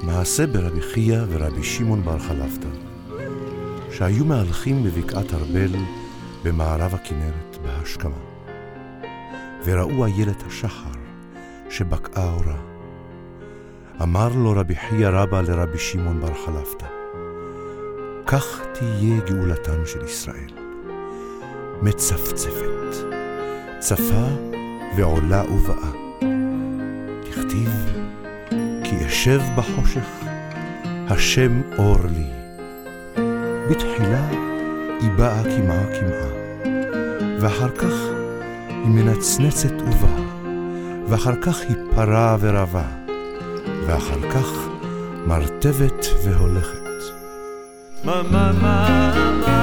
מעשה ברבי חייא ורבי שמעון בר חלפתא, שהיו מהלכים בבקעת ארבל במערב הכנרת בהשכמה, וראו איילת השחר שבקעה אורה. אמר לו רבי חייא רבא לרבי שמעון בר חלפתא, כך תהיה גאולתן של ישראל, מצפצפת, צפה ועולה ובאה. תכתיב, כי אשב בחושך, השם אור לי. בתחילה היא באה כמעה כמעה, ואחר כך היא מנצנצת ובאה, ואחר כך היא פרה ורבה, ואחר כך מרתבת והולכת.